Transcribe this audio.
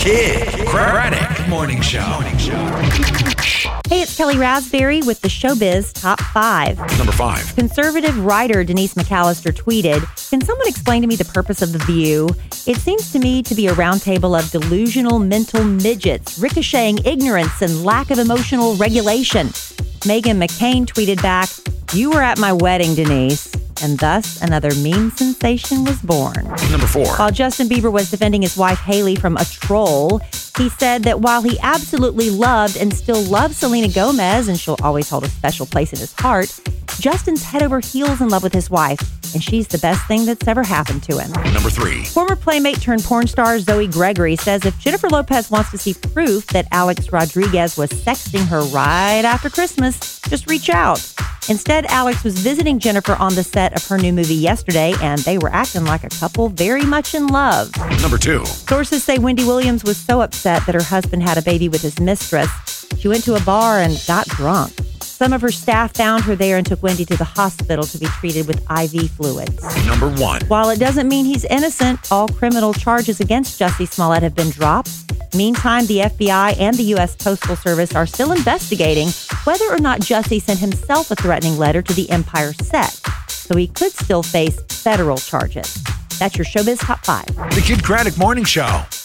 Kid Craddock Morning Show. Hey, it's Kelly Raspberry with the Showbiz Top 5. Number 5. Conservative writer Denise McAllister tweeted, "Can someone explain to me the purpose of The View? It seems to me to be a roundtable of delusional mental midgets, ricocheting ignorance and lack of emotional regulation." Meghan McCain tweeted back, "You were at my wedding, Denise." And thus, another meme sensation was born. Number 4. While Justin Bieber was defending his wife, Hailey, from a troll, he said that while he absolutely loved and still loves Selena Gomez, and she'll always hold a special place in his heart, Justin's head over heels in love with his wife, and she's the best thing that's ever happened to him. Number 3. Former Playmate turned porn star Zoe Gregory says if Jennifer Lopez wants to see proof that Alex Rodriguez was sexting her right after Christmas, just reach out. Instead, Alex was visiting Jennifer on the set of her new movie yesterday, and they were acting like a couple very much in love. Number 2. Sources say Wendy Williams was so upset that her husband had a baby with his mistress, she went to a bar and got drunk. Some of her staff found her there and took Wendy to the hospital to be treated with IV fluids. Number 1. While it doesn't mean he's innocent, all criminal charges against Jussie Smollett have been dropped. Meantime, the FBI and the U.S. Postal Service are still investigating whether or not Jussie sent himself a threatening letter to the Empire set, so he could still face federal charges. That's your Showbiz Top 5. The Kid Craddock Morning Show.